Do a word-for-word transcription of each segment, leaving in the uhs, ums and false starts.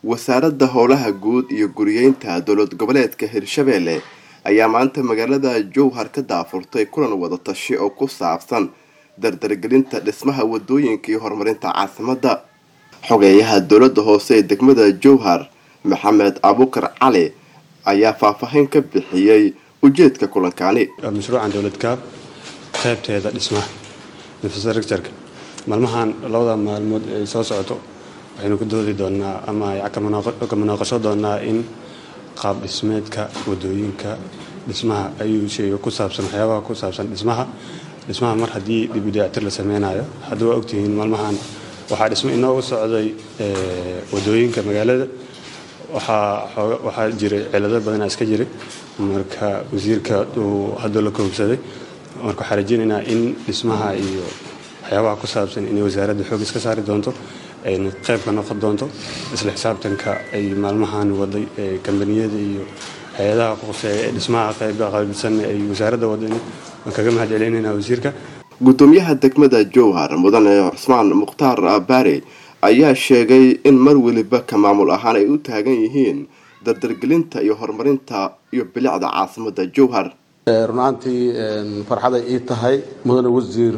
wasaaradda howlaha guud iyo guriyeynta dowlad goboleedka Hirshabelle ayaa maanta magaalada Jowhar ka daafurtay kulan wada tashi oo ku saabsan dardargelinta dhismaha wadooyinka iyo horumarinta caasimadda. Xogeyaha dowladda hoose ee degmada Jowhar Maxamed Abukar Cali ayaa faahfaahin ka bixiyay ujeedka kulankani. mashruucan dowladka qaybteeda dhismaha infrastructure maalmahan labada maalmood ay soo socoto waxaynu ku doodi doonaa ama ay ka munaaqasho doonaa in qaab dhismeedka wadooyinka dhismaha ayuu sheego ku saabsan waxyaabaha ku saabsan dhismaha dhismaha mar haddii dib u dayactir la sameynayo haddii waa ogtihiin maalmahan waxaa dhismo inoo socday wadooyinka magaalada waxaa waxaa jiray cilado badan iska jiray marka wasiirka uu hadda la koobsaday marka waxaan rajaynaynaa in dhismaha iyo waxyaabaha ku saabsan in wasaaradda xoog iska saari doonto ay qayb ka noqon doonto isla xisaabtanka ay maalmahan waday kambaniyada iyo hay'adaha quseeya ee dhismaha qaybaha qaybsan ay wasaaradda wadani kaga mahadcelinayna wasiirka. Gudoomiyaha degmada Jowhar Mudane Cusmaan Mukhtaar Baari ayaa sheegay in mar waliba ka maamul ahaan ay u taagan yihiin dardargelinta iyo horumarinta iyo bilicda caasimadda Jowhar. runtii farxad ay tahay mudane wasiir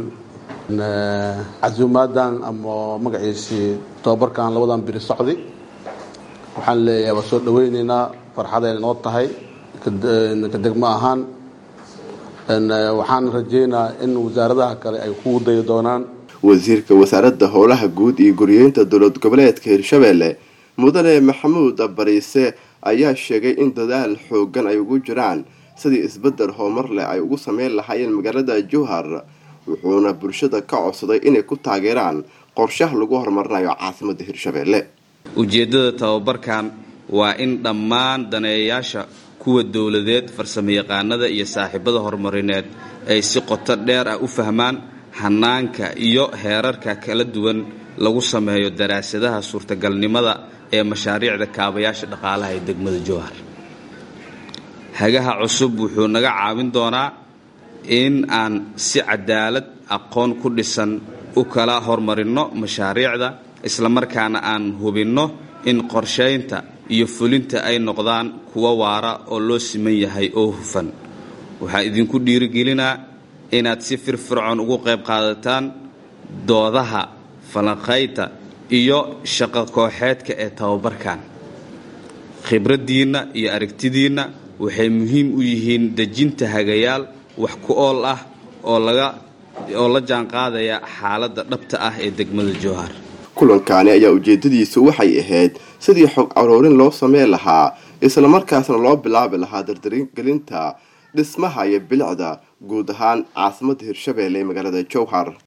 عزومادان أما مقعيسي توبركان لودان بير السعودي وحن لي وصول دوينينا فرحة نوطة هاي كدق معهان إن وحن رجينا إن وزارة كلا يكون ديدونان وزيرك وزارة هولها جود يجريين تدولت قبلات كهرشبيلة مدن محمود بريسة أيها الشيء إن تدال حوجان أيوجو جران سدي إثبتر هومر لا أيوجو سمير لحي المجرد جوهر wuxuuna bulshada ka codsaday inay ku taageeraan qorshaha lagu horumarinayo caasimadda Hirshabelle. Ujeedada tababarkan waa in dhammaan daneeyayaasha kuwa dawladeed farsamayaqaanada iyo saaxiibada horumarineed ay si qoto dheer ah u fahmaan hanaanka iyo heerarka kala duwan lagu sameeyo daraasadaha suurtagalnimada ee mashaariicda kaabayaasha dhaqaalaha ee degmada Jowhar. Hagaha cusub wuxuu naga caawin doonaa in aan si cadaalad aqoon ku dhisan u kala hormarino mashaariicda isla markaana aan hubinno in qorsheynta iyo fulinta ay noqdaan kuwa waara oo loo siman yahay oo hufan. Waxa idinku dhiirigelinaa inaad si firfircoon ugu qayb qaadataan doodaha falanqaynta iyo shaqo kooxeedka ee tababarkan. Khibradiina iyo aragtidiina waxay muhiim u yihiin dejinta hagayaal wax ku ool ah oo laga oo la jaan qaadaya xaaladda dhabta ah ee degmada Jowhar. Kulankani ayaa ujeedadiisu waxay ahayd sidii xog aroorin loo sameeyay lahaa isla markaasna loo bilaabi lahaa dardargelinta dhismaha iyo bilicda guud ahaan caasimadda Hirshabelle ee magaalada Jowhar.